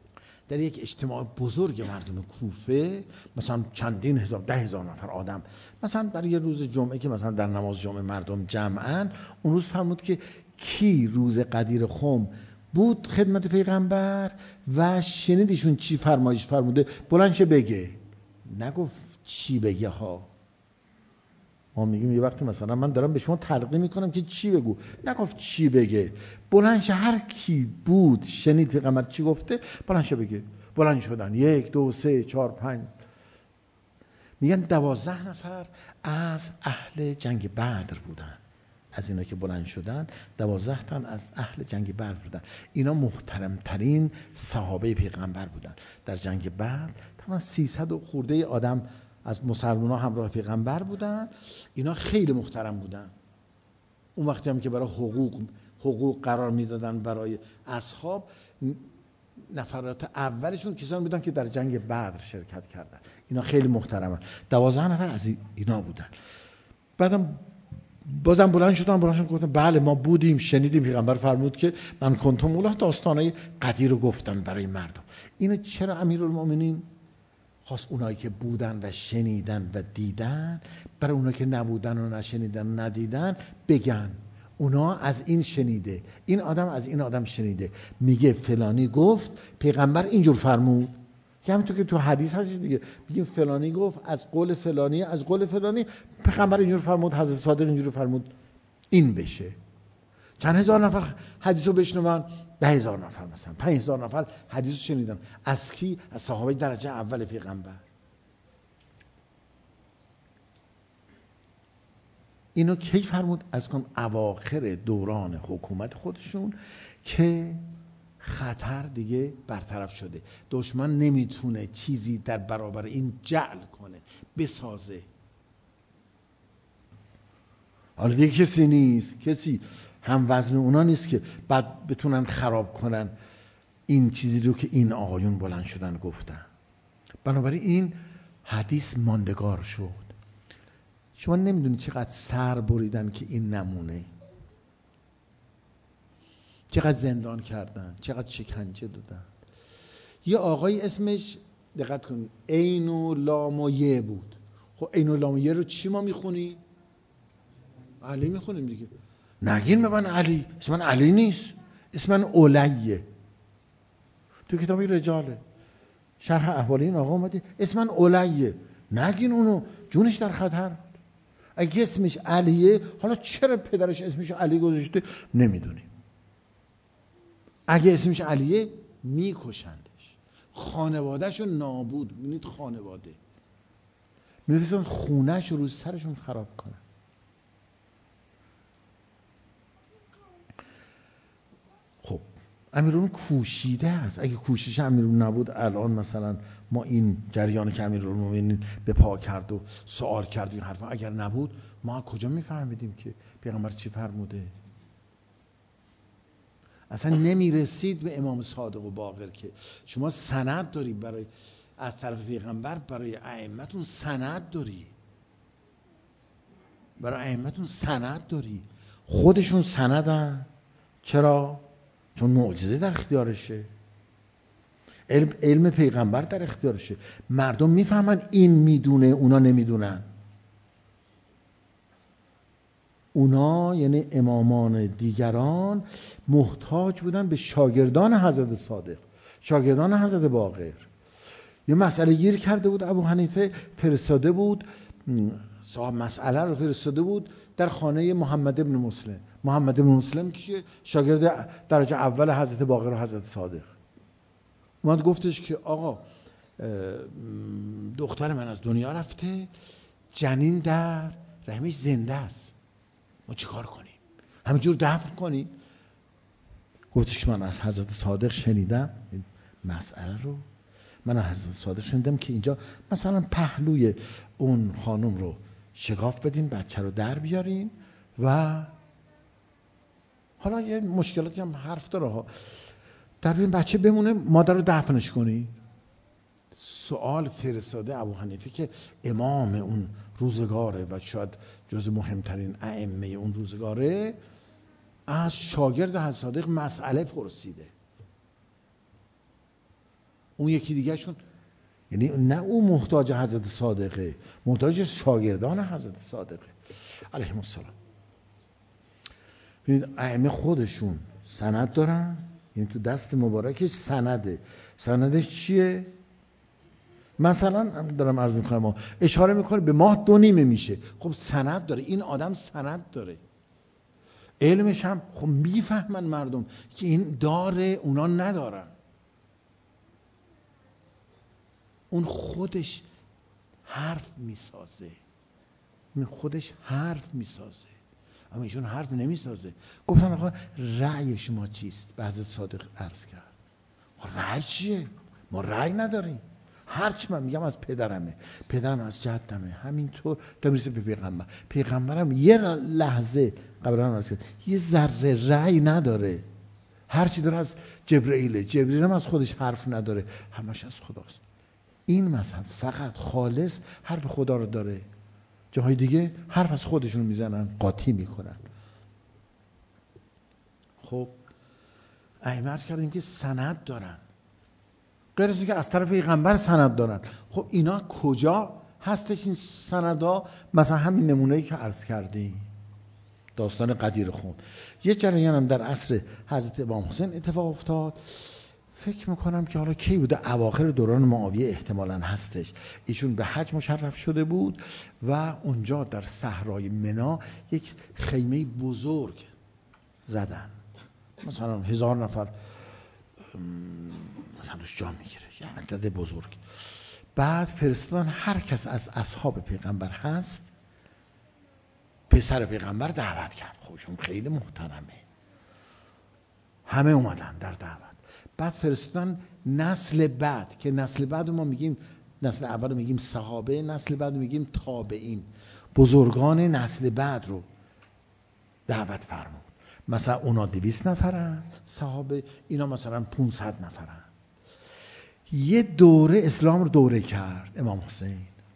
در یک اجتماع بزرگ مردم کوفه، مثلا چندین هزار، 10,000 نفر آدم، مثلا برای یه روز جمعه که مثلا در نماز جمعه مردم جمعن، اون روز فرمود که کی روز قدیر خم بود خدمت پیغمبر و شنیدیشون چی فرمایش فرموده بلند شه بگه. نگفت چی بگه ها. ما میگیم یه وقتی مثلا من دارم به شما تلقین میکنم که چی بگو، نگفت چی بگه، بلند شه هر کی بود شنید پیغمبر چی گفته بلند شه بگه. بلند شدن 1 2 3 4 5. میگن 12 نفر از اهل جنگ بدر بودن. از اینا که بلند شدن 12 تن از اهل جنگ بدر بودن. اینا محترمترین صحابه پیغمبر بودن. در جنگ بدر تقریبا 300 خورده آدم از مسلمان‌ها همراه پیغمبر بودن. اینا خیلی محترم بودن. اون وقتی هم که برای حقوق قرار میدادن برای اصحاب، نفرات اولشون کسانی بودن که در جنگ بدر شرکت کردن. اینا خیلی محترمن. 12 نفر از اینا بودن. بعدم بازم بلند شدن گفتن بله ما بودیم، شنیدیم پیغمبر فرمود که من کنتم اولا، داستانای قدیر رو گفتن برای مردم. اینو چرا امیرالمومنین خواست اونایی که بودن و شنیدن و دیدن برای اونایی که نبودن و نشنیدن و ندیدن بگن اونا از این شنیده، این آدم از این آدم شنیده، میگه فلانی گفت پیغمبر اینجور فرمود، که همونطور که تو حدیث هست دیگه، میگیم فلانی گفت از قول فلانی، از قول فلانی پیغمبر اینجور فرمود، حضرت صادق اینجور فرمود، این بشه. چند هزار نفر حدیثو بشنون؟ 10,000 نفر مثلا 5,000 نفر حدیثو شنیدن. از کی؟ از صحابه درجه اول پیغمبر. اینو کی فرمود؟ از اواخر دوران حکومت خودشون که خطر دیگه برطرف شده، دشمن نمیتونه چیزی در برابر این جعل کنه، بسازه. حالا دیگه کسی نیست، کسی هم وزن اونا نیست که بعد بتونن خراب کنن این چیزی رو که این آقایون بلند شدن گفتن. بنابراین این حدیث ماندگار شد. شما نمیدونید چقدر سر بریدن که این نمونه، چقدر زندان کردن، چقدر شکنجه دادن. یه آقای اسمش دقت کن عین و لام و یه بود. خب عین و لام و یه رو چی ما میخونی؟ علی میخونیم دیگه. نگین به من علی، اسم من علی نیست، اسم من اولیه. تو کتابی رجاله شرح احوال این آقا اومده اسم من اولیه. نگین اونو، جونش در خطر. اگه اسمش علیه، حالا چرا پدرش اسمش علی گذاشته نمیدونیم. اگه اسمش علیه میکشندش، خانوادهشو نابود. ببینید خانواده می‌رسن خونه‌شو رو سرشون خراب کنن. خب امیرالمومنین کوشیده است. اگه کوشش امیرالمومنین نبود الان مثلا ما این جریانی که امیرالمومنین به پا کرد و سوال کرد این حرفا اگر نبود ما کجا میفهمیدیم که پیغمبر چی فرموده؟ اصلا نمیرسید به امام صادق و باقر که شما سند داری برای از طرف پیغمبر، برای ائمه‌تون سند داری، برای ائمه‌تون سند داری. خودشون سندن. چرا؟ چون معجزه در اختیارشه، علم پیغمبر در اختیارشه. مردم میفهمن این میدونه اونا نمیدونن. اونا یعنی امامان دیگران محتاج بودن به شاگردان حضرت صادق، شاگردان حضرت باقر. یه مسئله گیر کرده بود ابو حنیفه، فرستاده بود صاحب مسئله رو فرستاده بود در خانه محمد ابن مسلم. محمد ابن مسلم که شاگرد درجه اول حضرت باقر و حضرت صادق. اومد گفتش که آقا دختر من از دنیا رفته، جنین در رحمش زنده است، ما چیکار کنیم؟ همینجور دفن کنیم؟ گفتش که من از حضرت صادق شنیدم این مسئله رو. من از حضرت صادق شنیدم که اینجا مثلا پهلوی اون خانم رو شکاف بدین، بچه رو در بیارین و حالا یه مشکلاتی هم حرف داره ها، در بین بچه بمونه، مادر رو دفنش کنی. سوال فرستاده ابو حنیفه که امام اون روزگاره و شاید جز مهمترین ائمه اون روزگاره، از شاگرد حضرت صادق مسئله پرسیده. اون یکی دیگه شون، یعنی نه او محتاج حضرت صادقه، محتاج شاگردان حضرت صادقه علیهم السلام. ببینید ائمه خودشون سند دارن، یعنی تو دست مبارکش سنده. سندش چیه؟ مثلا دارم عرض میکنم، اشاره میکنه به ماه 2.5 میشه. خب سند داره، این آدم سند داره، علمش هم خب میفهمن مردم که این داره اونا ندارن. اون خودش حرف میسازه، این خودش حرف میسازه، اما ایشون حرف نمیسازه. گفتن آقا رأی شما چیست؟ به حضرت صادق عرض کرد رأی چیه؟ ما رأی نداریم، هرچی من میگم از پدرم از جدمه، همینطور تا میرسه به پیغمبرم یه لحظه قبل هم عرض کرد یه ذره رأی نداره، هرچی داره از جبرئیل هم از خودش حرف نداره، همش از خداست. این مذهب فقط خالص حرف خدا رو داره، جاهای دیگه حرف از خودشون میزنن، قاطی میکنن. خب ائمه عرض کردیم که سند دارن، غیر از اینکه از طرف پیغمبر سند دارن. خب اینا کجا هستش این سندها؟ مثلا همین نمونه‌ای که عرض کردیم، داستان قدیر خون. یه جریان هم در عصر حضرت امام حسین اتفاق افتاد، فکر میکنم که حالا کی بوده، اواخر دوران معاویه احتمالاً هستش. ایشون به حج مشرف شده بود و اونجا در صحرای منی یک خیمه بزرگ زدن، مثلا 1000 نفر مثلا روش جا میگیره، یه عدد بزرگ. بعد فرستادن هر کس از اصحاب پیغمبر هست، پسر پیغمبر دعوت کرد، خودشون خیلی محترمه، همه اومدن در دعوت. بعد فرستادن نسل بعد، که نسل بعد ما میگیم، نسل اول میگیم صحابه، نسل بعد میگیم تابعین، بزرگان نسل بعد رو دعوت فرمود. مثلا اونا 200 نفرن صحابه، اینا مثلا 500 نفرن. یه دوره اسلام رو دوره کرد امام حسین.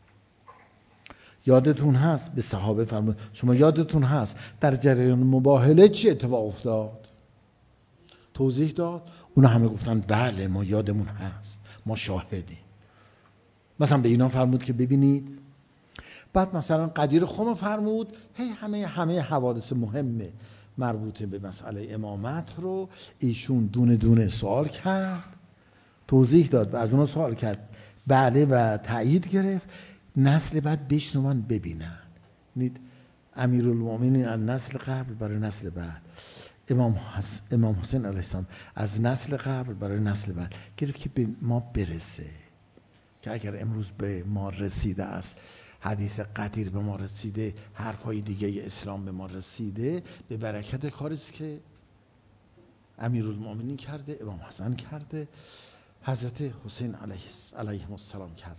یادتون هست به صحابه فرمود، شما یادتون هست در جریان مباهله چی اتفاق افتاد؟ توضیح داد، اونا همه گفتن بله ما یادمون هست، ما شاهدیم. مثلا به اینا فرمود که ببینید. بعد مثلا قدیر خم فرمود همه حوادث مهمه مربوطه به مسئله امامت رو ایشون دونه دونه سوال کرد، توضیح داد و از اونا سوال کرد، بله و تایید گرفت. نسل بعد بشنون ببینن. امیرالمومنین از نسل قبل برای نسل بعد، امام حسین علیه السلام از نسل قبل برای نسل بعد گرفت که به ما برسه، که اگر امروز به ما رسیده است، حدیث قدیر به ما رسیده، حرفهای دیگه اسلام به ما رسیده، به برکت کاریست که امیرالمومنین کرده، امام حسن کرده، حضرت حسین علیه السلام کرده.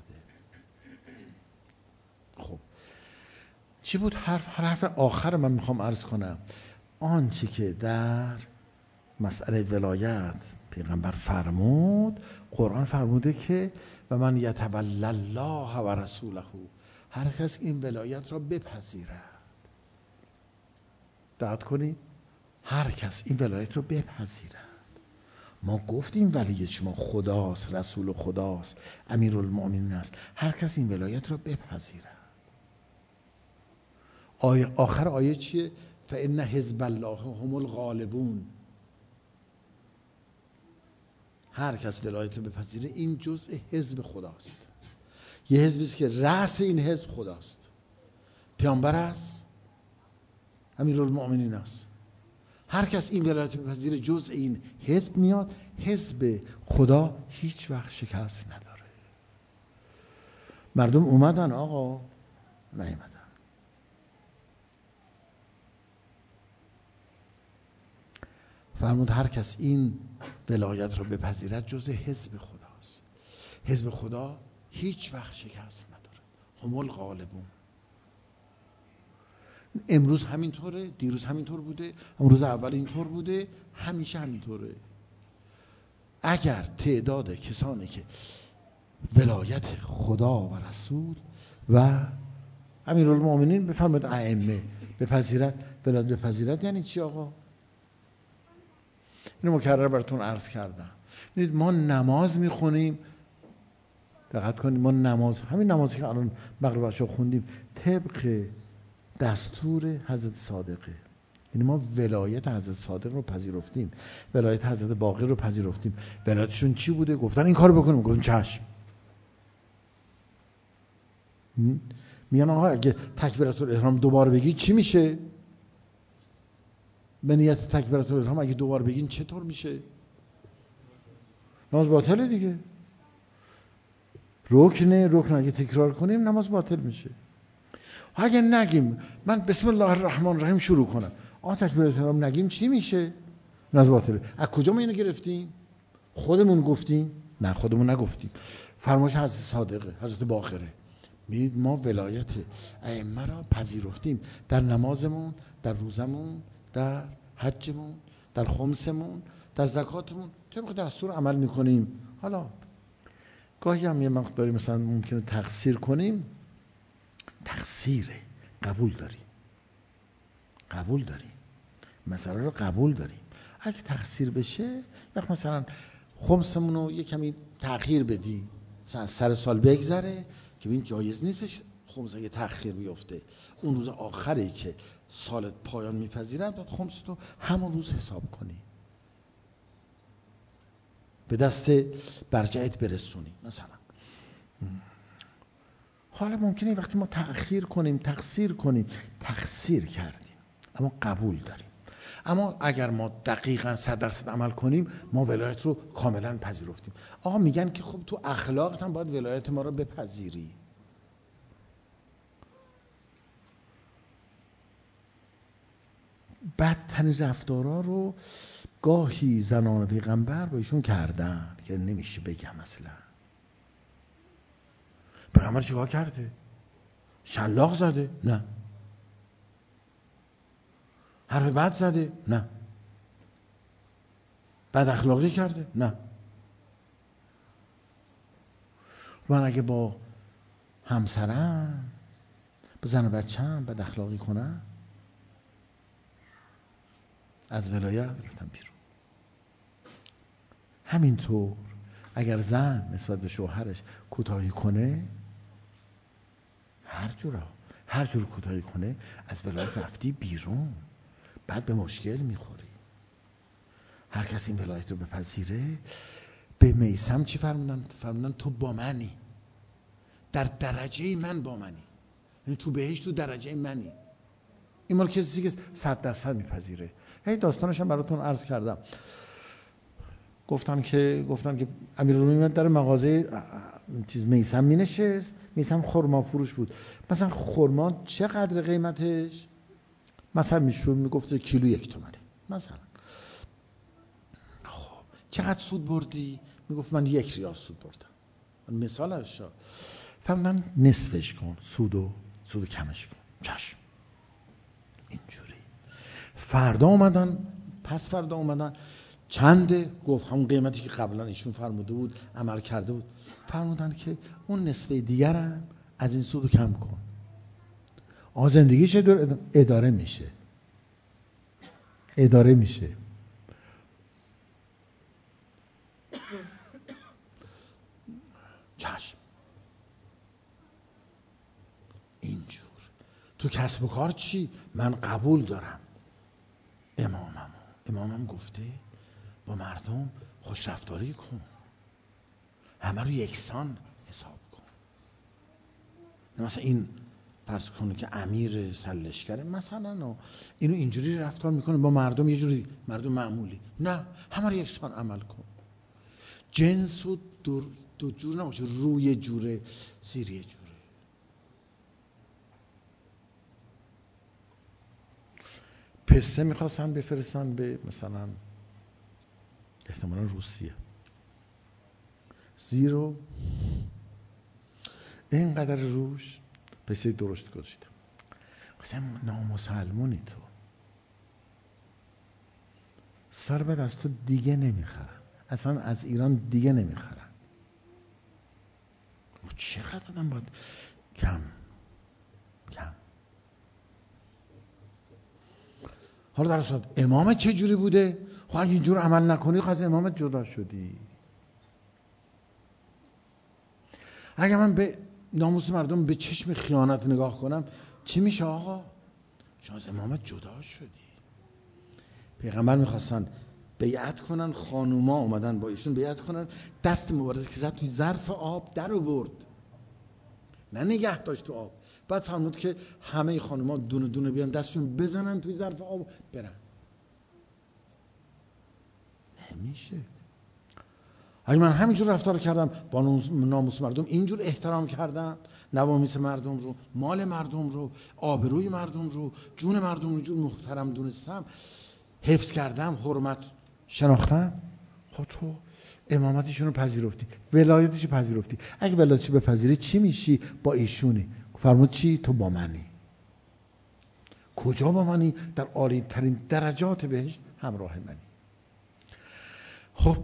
خب چی بود حرف آخر من میخوام عرض کنم؟ آنچه که در مسئله ولایت پیغمبر فرمود، قرآن فرموده که و من یتولی الله و رسوله، هر کس این ولایت را بپذیرد. دقت کنید، هر کس این ولایت را بپذیرد. ما گفتیم ولی شما خداست، رسول خداست، امیرالمومنین است، هر کس این ولایت را بپذیرد. آخر آیه چیه؟ فإن حزب الله هم الغالبون. هر کس ولایت رو بپذیره این جزء حزب خداست. یه حزبی است که رأس این حزب خداست، پیامبر است، امیرالمومنین است. هر کس این ولایت رو بپذیره جزء این حزب میاد. حزب خدا هیچ وقت شکست نداره. مردم اومدن آقا، نیومدن. فرمود هر کس این ولایت رو بپذیرد جزء حزب خداست. حزب خدا هیچ وقت شکست نداره. هم الغالبون. امروز همینطوره، دیروز همینطور بوده، امروز اول اینطور بوده، همیشه همینطوره. اگر تعداد کسانی که ولایت خدا و رسول و امیرالمومنین بفرمایید ائمه بپذیرد، ولایت بپذیرد یعنی چی آقا؟ اینو مکرر براتون عرض کردم. ببینید ما نماز میخونیم، دقت کنید ما نماز، همین نمازی که الان مغرب و عشا خوندیم طبق دستور حضرت صادقه. یعنی ما ولایت حضرت صادق رو پذیرفتیم، ولایت حضرت باقر رو پذیرفتیم. ولایتشون چی بوده؟ گفتن این کارو بکنیم، گفتن چشم. میگن آقا اگه تکبیرات الاحرام دوبار بگی چی میشه؟ به نیت تکبیرات الاحرام اگه دوبار بگین چطور میشه؟ نماز باطله دیگه. رکن اگه تکرار کنیم نماز باطل میشه. اگه نگیم من بسم الله الرحمن الرحیم شروع کنم، تکبیرات الاحرام نگیم چی میشه؟ نماز باطله. از کجا ما اینو گرفتیم؟ خودمون گفتیم؟ نه خودمون نگفتیم، فرمایش حضرت صادقه، حضرت باقره. می‌بینید ما ولایت ائمه را پذیرفتیم در نمازمون، در روزمون، در حجمون، در خمسمون، در زکاتمون، طبق دستور عمل میکنیم. حالا گاهی هم یه مقداری مثلا ممکنه تقصیر کنیم، تقصیره، قبول داریم مسئله رو قبول داریم. اگه تقصیر بشه وقت مثلا خمسمون رو یه کمی تأخیر بدی، مثلا از سر سال بگذره که این جایز نیستش خمس اگه تأخیر بیفته، اون روز آخری که سالت پایان میپذیرن بعد خمس تو همون روز حساب کنی، به دست برجعت برسونی مثلا. حالا ممکنه وقتی ما تأخیر کنیم، تقصیر کردیم اما قبول داریم. اما اگر ما دقیقاً 100% عمل کنیم ما ولایت رو کاملاً پذیرفتیم. آقا میگن که خب تو اخلاقت هم باید ولایت ما رو بپذیری. بدترین رفتارها رو گاهی زنان پیغمبر با ایشون کردن که نمیشه بگم. مثلا پیغمبر چیکار کرده؟ شلاق زده؟ نه. حرف بد زده؟ نه. بد اخلاقی کرده؟ نه. من اگه با همسرم، با زن و بچه‌م بد اخلاقی کنم، از ولایت رفتم بیرون. همینطور اگر زن نسبت به شوهرش کوتاهی کنه، هر جور کوتاهی کنه، از ولایت رفتی بیرون، بعد به مشکل میخوری. هر کس این ولایت رو بپذیره. به میثم چی فرمودن؟ تو با منی، در درجه من با منی، یعنی تو بهشت تو درجه منی. این مال کسی که 100% میپذیره. هی داستانش هم براتون عرض کردم. گفتن که امیرالمومنین در مغازه میثم مینشست. میثم خرما فروش بود. مثلا خرما چقدر قیمتش؟ مثلا میگفت کیلو 1 تومنه مثلا. خب چقدر سود بردی؟ میگفت من 1 ریال سود بردم. مثالش فرمودن نصفش کن، سودو کمش کن. چشم. اینجوری. پس فردا اومدن چنده؟ گفت همون قیمتی که قبلا ایشون فرموده بود، عمل کرده بود. فرمودن که اون نصفه دیگر هم از این سودو کم کن. زندگیش اداره میشه. چشم. اینجور. تو کسب و کار چی؟ من قبول دارم امامم گفته با مردم خوش رفتاری کن، همه رو یکسان حساب کن. مثلا این فرض کنه که امیر سرلشکره مثلا اینو اینجوری رفتار میکنه با مردم، یه جوری مردم معمولی، نه همه رو یکسان عمل کن. جنس و دو جور نباشه، روی جوره زیر یه جوره. پسته میخواستن بفرستن به مثلا احتمالا روسیه، زیرو اینقدر روش پسته درشت گذاشتم. مثلا نامسلمونی تو، سر بعد از تو دیگه نمیخرن، اصلا از ایران دیگه نمیخرن. چقدر آدم باید کم. حالا در اصلا امامت چه جوری بوده؟ خب اگه اینجور عمل نکنی خب از امامت جدا شدی. اگه من به ناموس مردم به چشم خیانت نگاه کنم چی میشه آقا؟ شما از امامت جدا شدی. پیغمبر میخواستن بیعت کنن، خانوما اومدن با ایشون بیعت کنن، دست مبارک که زد توی ظرف آب در آورد، نه نگه داشت تو آب. بعد فرمود که همه خانوما دونه دونه بیان دستشون بزنن توی ظرف آب برن. نمیشه. اگه من همینجور رفتار کردم با ناموس مردم، اینجور احترام کردم نوامیس مردم رو، مال مردم رو، آبروی مردم رو، جون مردم رو جور محترم دونستم، حفظ کردم، حرمت شناختم، خب تو امامتشون رو پذیرفتی، ولایتش رو پذیرفتی. اگه ولایتش رو بپذیری چی میشی؟ با ایشونی. فرمود چی؟ تو با منی. کجا با منی؟ در عالی ترین درجات بهشت همراه منی. خب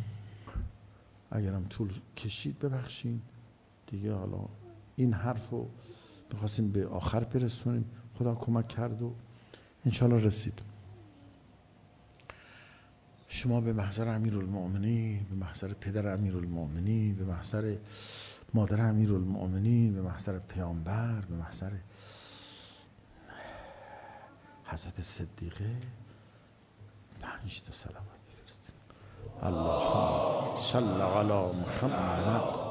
اگرم طول کشید ببخشین دیگه. حالا این حرف رو بخواستیم به آخر برسونیم، خدا کمک کرد و انشالله رسید. شما به محضر امیرالمؤمنین، به محضر پدر امیرالمؤمنین، به محضر مادر امیرالمؤمنین، به محضر پیامبر، به محضر حضرت صدیقه 5 تا صلوات بفرستید. اللهم صل علی محمد